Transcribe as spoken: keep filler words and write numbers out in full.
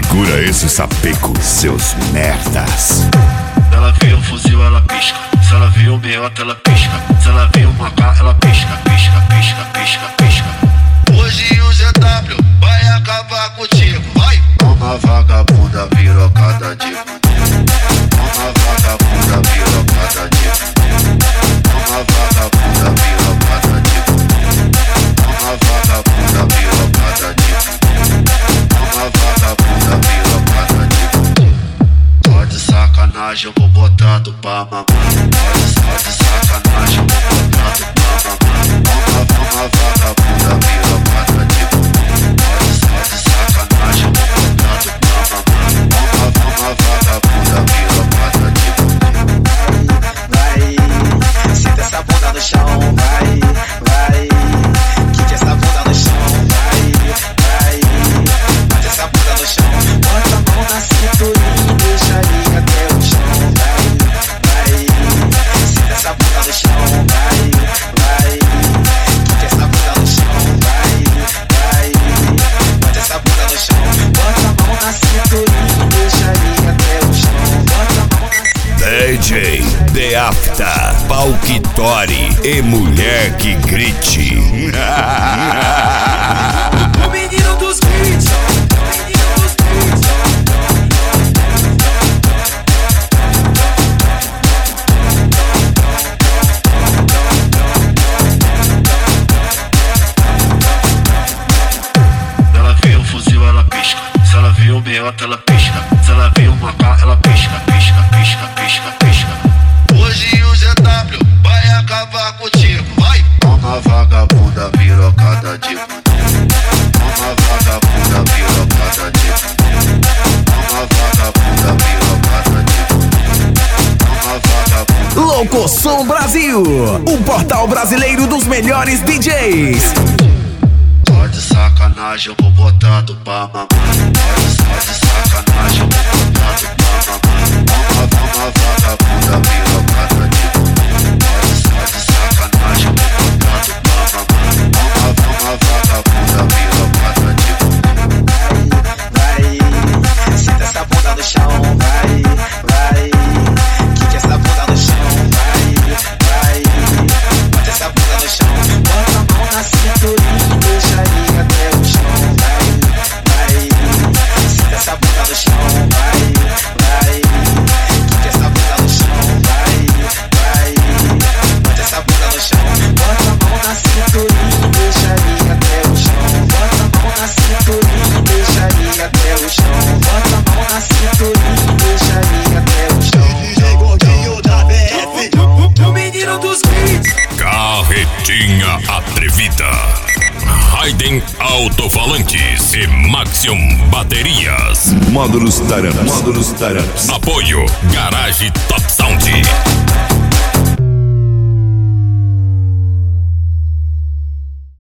Segura esse sapeco, seus merdas. Se ela vê um fuzil, ela pisca. Se ela vê um meiota, ela pisca. Se ela vê uma K, ela pisca, pisca, pisca, pisca, pisca. Hoje o Z W vai acabar contigo, vai! Uma vagabunda virocada de Uma vagabunda virocada de Uma vagabunda virocada de Uma vagabunda virocada de Uma vagabunda virocada de Só de sacanagem eu vou botando pra mamar. Só de sacanagem eu vou botando pra mamar. Uma, uma vagabunda virocada de Só de sacanagem eu vou botando pra mamar. Uma, uma vagabunda virocada de Vai, senta essa bunda no chão, vai, vai. Quica essa bunda no chão, vai, vai. Bate essa bunda no chão, bota a mão na cinturinha e deixa ali até o chão, vai, vai. Senta essa bunda no chão, vai, vai. Quica essa bunda no chão, vai, vai. Bate essa bunda no chão, bota a mão na cinturinha e deixa ali até o chão, bota a mão na D J The Afta, pau que tore e mulher que grite. O menino dos beats, o menino dos beats. Se ela vê um fuzil, ela pisca. Se ela vê um meiota, ela pisca. Se ela vê uma K, ela pisca, pisca, pisca, pisca, pisca. Hoje o Z W vai acabar contigo, vai! Uma vagabunda virocada de Uma vagabunda virocada de Uma vagabunda virocada de Uma vagabunda. Locosom Brasil, o portal brasileiro dos melhores D Js. Só de sacanagem eu vou botando pra mamar. Só de sacanagem eu vou botando pra mamar. Uma, uma vagabunda virocada de Só de sacanagem eu vou botando pra mamar. Uma, uma vagabunda virocada de vai, senta essa bunda no chão, vai, vai. Quica essa bunda no chão, vai, vai. Bate essa bunda no chão, bota a mão na cinturinha e deixa ali até o chão, vai, vai. Senta essa bunda no chão, vai, vai. Quica essa bunda no chão, vai, vai. Bate essa bunda no chão, bota a mão na cinturinha e deixa ali até o chão, bota a mão na cinturinha e deixa ali até o chão, bota a mão na cinturinha e deixa ali até o chão. D J Gordinho da B F, O menino dos beats. Carretinha Atrevida, Raiden Alto-Falantes e Maxion Baterias. Módulos Taranas. Módulos Taranas. Apoio Garage Top Sound.